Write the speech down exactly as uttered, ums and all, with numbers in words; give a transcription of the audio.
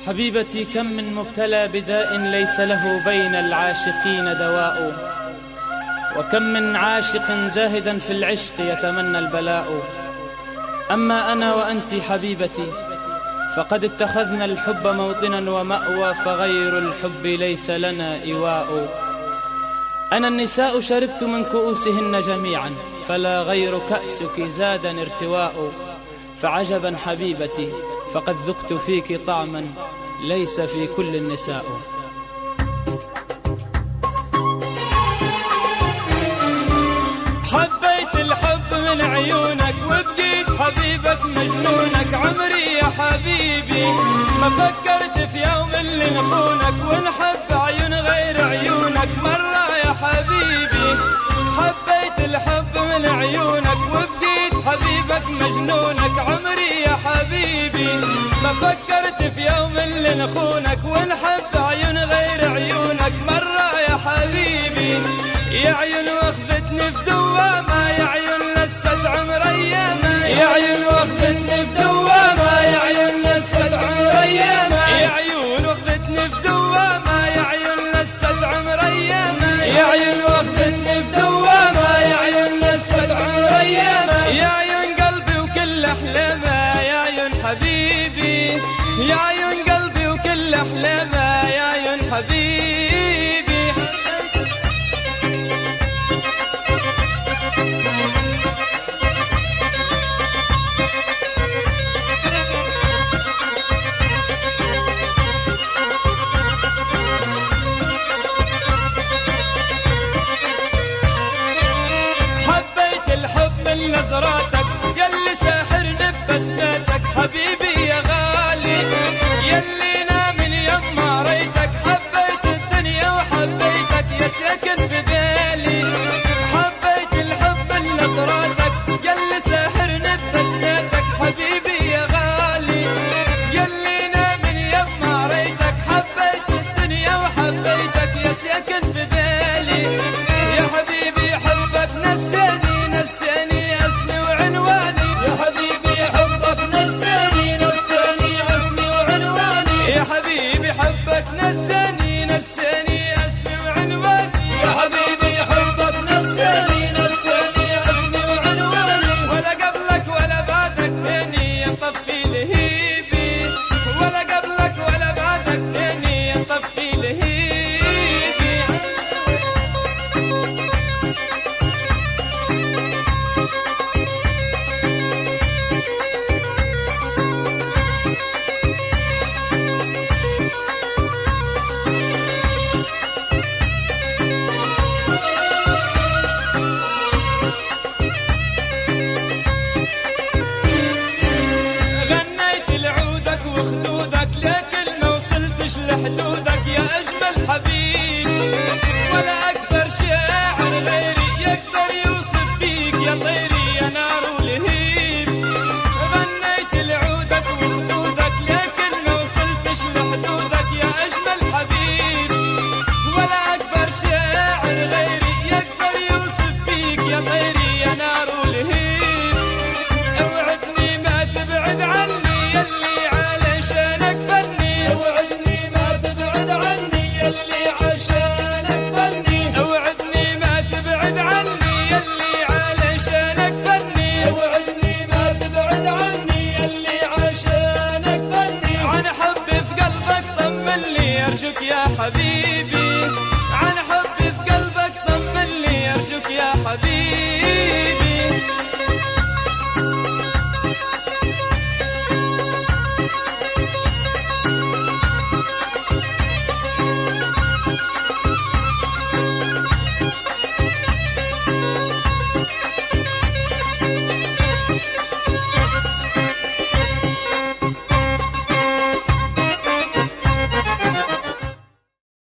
حبيبتي كم من مبتلى بداء ليس له بين العاشقين دواء، وكم من عاشق زاهدا في العشق يتمنى البلاء. أما أنا وأنت حبيبتي فقد اتخذنا الحب موطنا ومأوى، فغير الحب ليس لنا إواء. أنا النساء شربت من كؤوسهن جميعا، فلا غير كأسك زادا ارتواء. فعجبا حبيبتي فقد ذقت فيك طعما ليس في كل النساء. حبيت الحب من عيونك وبقيت حبيبك مجنونك، عمري يا حبيبي ما فكرت في يوم اللي نخونك ونحب عيون غير عيونك مرة يا حبيبي. حبيت الحب من عيونك وبقيت حبيبك مجنونك، عمري يا حبيبي ما فكرت في يوم اللي نخونك ونحب عيون غير عيونك مرة يا حبيبي. يا عيون واخذتني في دوامة، يا عيون لست عمر أيامة، يا عيون واخذتني في دوامة، يا عيون لست عمر أيامة، يا عيون واخذتني في دوامة، يا عيون لست عمر أيامة، يا عيون واخذتني في دوامة، يا عيون لست عمر أيامة، يا عيون قلبي وكل أحلامه، يا عيون حبيبي، يا عيون قلبي وكل أحلامه، يا عيون حبيبي. حبيت الحب من نظراته